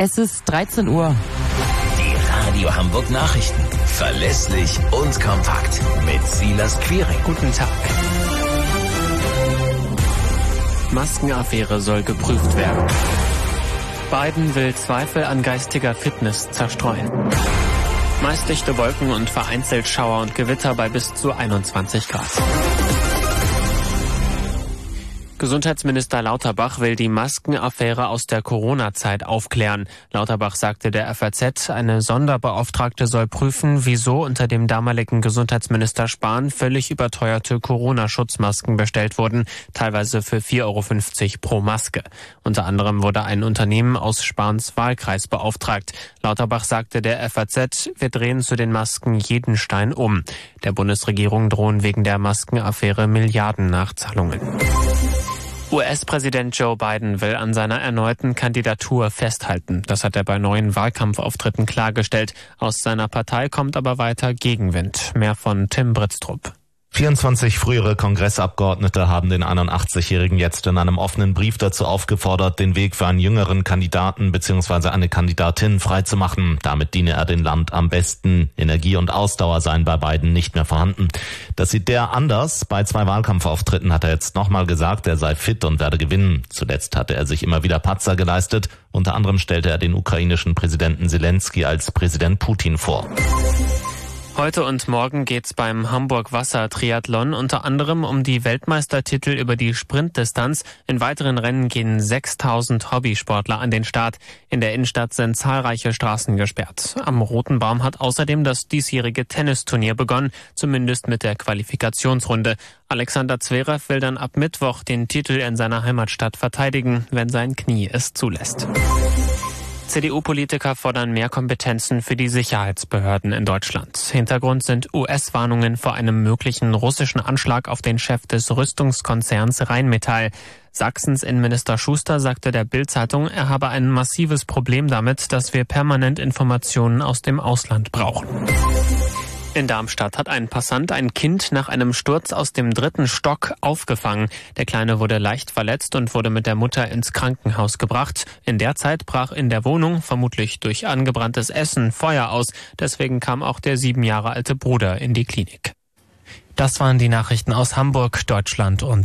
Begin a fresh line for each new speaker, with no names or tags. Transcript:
Es ist 13 Uhr.
Die Radio Hamburg Nachrichten. Verlässlich und kompakt. Mit Silas Quiring.
Guten Tag. Maskenaffäre soll geprüft werden. Biden will Zweifel an geistiger Fitness zerstreuen. Meist dichte Wolken und vereinzelt Schauer und Gewitter bei bis zu 21 Grad. Gesundheitsminister Lauterbach will die Maskenaffäre aus der Corona-Zeit aufklären. Lauterbach sagte der FAZ, eine Sonderbeauftragte soll prüfen, wieso unter dem damaligen Gesundheitsminister Spahn völlig überteuerte Corona-Schutzmasken bestellt wurden, teilweise für 4,50 € pro Maske. Unter anderem wurde ein Unternehmen aus Spahns Wahlkreis beauftragt. Lauterbach sagte der FAZ, wir drehen zu den Masken jeden Stein um. Der Bundesregierung drohen wegen der Maskenaffäre Milliarden-Nachzahlungen. US-Präsident Joe Biden will an seiner erneuten Kandidatur festhalten. Das hat er bei neuen Wahlkampfauftritten klargestellt. Aus seiner Partei kommt aber weiter Gegenwind. Mehr von Tim Britztrup.
24 frühere Kongressabgeordnete haben den 81-Jährigen jetzt in einem offenen Brief dazu aufgefordert, den Weg für einen jüngeren Kandidaten bzw. eine Kandidatin freizumachen. Damit diene er dem Land am besten. Energie und Ausdauer seien bei Biden nicht mehr vorhanden. Das sieht der anders. Bei 2 Wahlkampfauftritten hat er jetzt nochmal gesagt, er sei fit und werde gewinnen. Zuletzt hatte er sich immer wieder Patzer geleistet. Unter anderem stellte er den ukrainischen Präsidenten Zelensky als Präsident Putin vor.
Heute und morgen geht's beim Hamburg-Wasser-Triathlon unter anderem um die Weltmeistertitel über die Sprintdistanz. In weiteren Rennen gehen 6.000 Hobbysportler an den Start. In der Innenstadt sind zahlreiche Straßen gesperrt. Am Roten Baum hat außerdem das diesjährige Tennisturnier begonnen, zumindest mit der Qualifikationsrunde. Alexander Zverev will dann ab Mittwoch den Titel in seiner Heimatstadt verteidigen, wenn sein Knie es zulässt. CDU-Politiker fordern mehr Kompetenzen für die Sicherheitsbehörden in Deutschland. Hintergrund sind US-Warnungen vor einem möglichen russischen Anschlag auf den Chef des Rüstungskonzerns Rheinmetall. Sachsens Innenminister Schuster sagte der Bild-Zeitung, er habe ein massives Problem damit, dass wir permanent Informationen aus dem Ausland brauchen. In Darmstadt hat ein Passant ein Kind nach einem Sturz aus dem 3. Stock aufgefangen. Der Kleine wurde leicht verletzt und wurde mit der Mutter ins Krankenhaus gebracht. In der Zeit brach in der Wohnung, vermutlich durch angebranntes Essen, Feuer aus. Deswegen kam auch der 7 Jahre alte Bruder in die Klinik. Das waren die Nachrichten aus Hamburg, Deutschland und